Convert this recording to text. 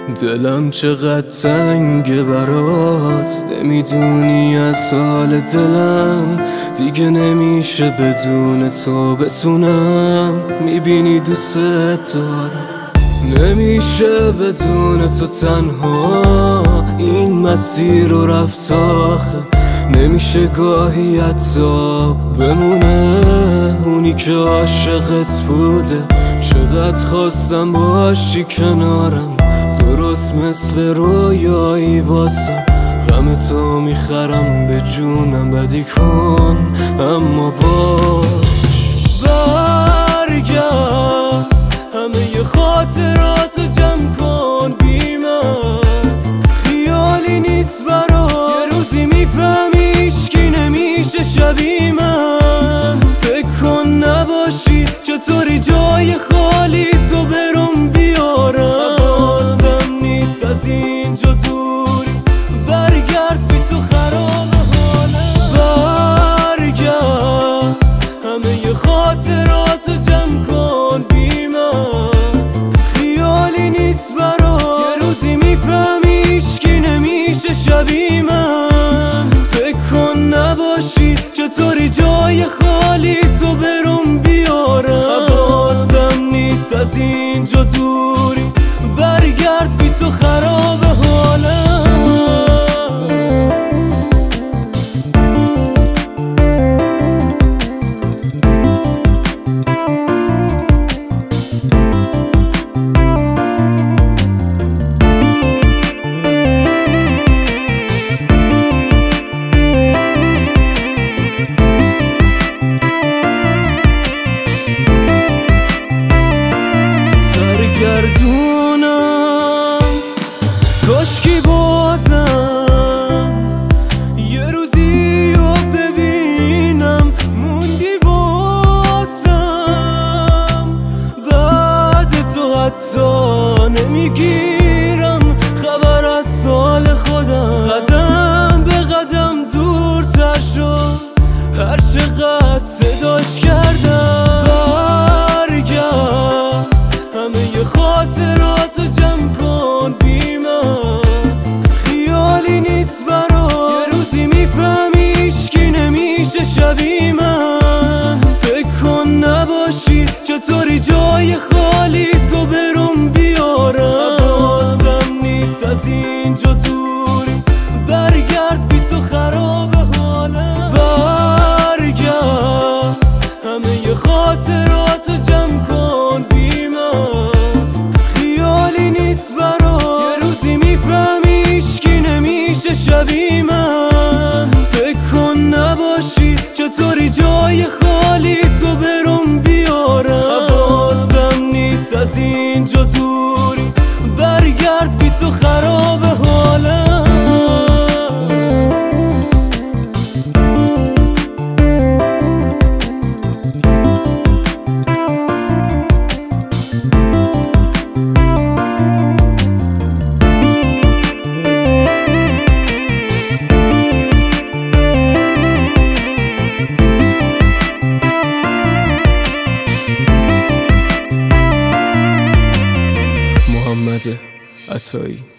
دلم چقدر تنگه برات، نمیدونی از حال دلم دیگه نمیشه بدون تو بتونم. میبینی دوست دارم، نمیشه بدون تو تنها این مسیر رو رفت آخه. نمیشه گاهی حتی بمونه اونی که عاشقت بوده. چقدر خواستم باشی کنارم، درست مثل رویایی واسم. غم تو میخرم به جونم، بدی کن اما برگرد. همه خاطراتو جمع کن بی من، خیالی نیست برا یه روزی میفهمیش کی نمیشه شبیه من. فکر کن نباشی چطوری جای خالی تو برم بیارم. حواسم نیست از اینجا دوری، برگرد بی تو خراب حالم. برگرد همه خاطراتو جمع کن بی من، خیالی نیست برا یه روزی میفهمیش کی نمیشه شبیه من. فکر کن نباشی چطوری جای خالی تو برم بیارم. حواسم نیست از اینجا دوری، برگرد بی تو خراب حالم. کاشکی بازم یه روزی رو ببینم، موندی واسم. بعد تو حتی نمیگیرم خبر از سال خودم. قدم به قدم دورتر شد هر چقدر صداش کردم. برگرد همه خاطراتو جمع کن بی من، خیالی نیست برا یه روزی میفهمیش کی نمیشه شبیه من. فکر کن نباشی چطوری جای خالی تو برم بیارم. حواسم نیست از اینجا دوری، برگرد بی تو خراب حالم. برگرد همه خاطراتو جمع کن بی من، خیالی نیست برا یه روزی میفهمیش کی نمیشه شبیه من. فکر کن نباشی چطوری جای خالی تو برم بیارم. حواسم نیست از اینجا دوری، برگرد بی تو خراب حالم. محمد عطایی.